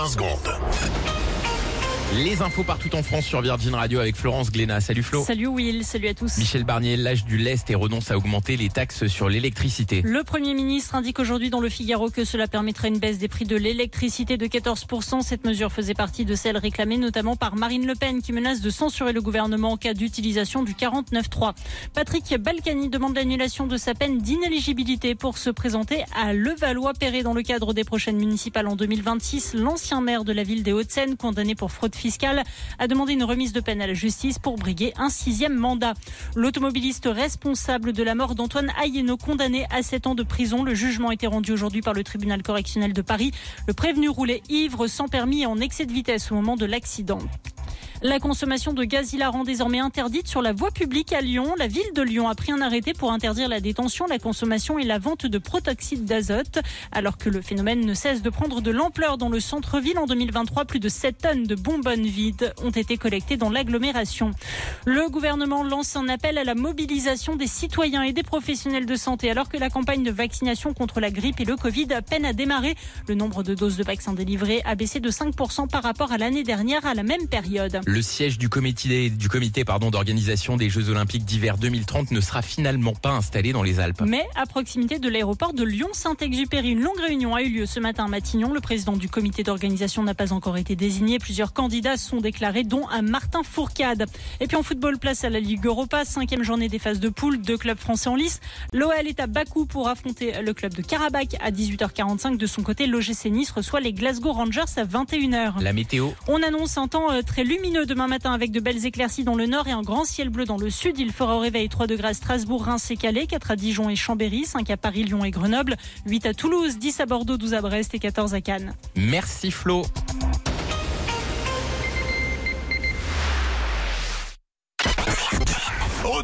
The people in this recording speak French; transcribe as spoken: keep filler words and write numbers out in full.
vingt secondes. Les infos partout en France sur Virgin Radio avec Florence Glénat. Salut Flo. Salut Will, salut à tous. Michel Barnier lâche du lest et renonce à augmenter les taxes sur l'électricité. Le Premier ministre indique aujourd'hui dans le Figaro que cela permettrait une baisse des prix de l'électricité de quatorze pour cent. Cette mesure faisait partie de celles réclamées notamment par Marine Le Pen qui menace de censurer le gouvernement en cas d'utilisation du quarante-neuf trois. Patrick Balkany demande l'annulation de sa peine d'inéligibilité pour se présenter à Levallois-Perret dans le cadre des prochaines municipales en deux mille vingt-six. L'ancien maire de la ville des Hauts-de-Seine, condamné pour fraude fiscale, a demandé une remise de peine à la justice pour briguer un sixième mandat. L'automobiliste responsable de la mort d'Antoine Ayeno, condamné à sept ans de prison. Le jugement a été rendu aujourd'hui par le tribunal correctionnel de Paris. Le prévenu roulait ivre, sans permis et en excès de vitesse au moment de l'accident. La consommation de gaz hilarant désormais interdite sur la voie publique à Lyon. La ville de Lyon a pris un arrêté pour interdire la détention, la consommation et la vente de protoxyde d'azote. Alors que le phénomène ne cesse de prendre de l'ampleur dans le centre-ville en deux mille vingt-trois, plus de sept tonnes de bonbonnes vides ont été collectées dans l'agglomération. Le gouvernement lance un appel à la mobilisation des citoyens et des professionnels de santé alors que la campagne de vaccination contre la grippe et le Covid peine à démarrer. Le nombre de doses de vaccins délivrées a baissé de cinq pour cent par rapport à l'année dernière à la même période. Le siège du comité, du comité pardon, d'organisation des Jeux Olympiques d'hiver deux mille trente ne sera finalement pas installé dans les Alpes. Mais à proximité de l'aéroport de Lyon-Saint-Exupéry, une longue réunion a eu lieu ce matin à Matignon. Le président du comité d'organisation n'a pas encore été désigné. Plusieurs candidats sont déclarés, dont un Martin Fourcade. Et puis en football, place à la Ligue Europa, cinquième journée des phases de poule. Deux clubs français en lice. L'O L est à Bakou pour affronter le club de Karabakh à dix-huit heures quarante-cinq. De son côté, l'O G C Nice reçoit les Glasgow Rangers à vingt et une heures. La météo. On annonce un temps très lumineux demain matin avec de belles éclaircies dans le nord et un grand ciel bleu dans le sud. Il fera au réveil trois degrés à Strasbourg, Reims et Calais, quatre à Dijon et Chambéry, cinq à Paris, Lyon et Grenoble, huit à Toulouse, dix à Bordeaux, douze à Brest et quatorze à Cannes. Merci Flo.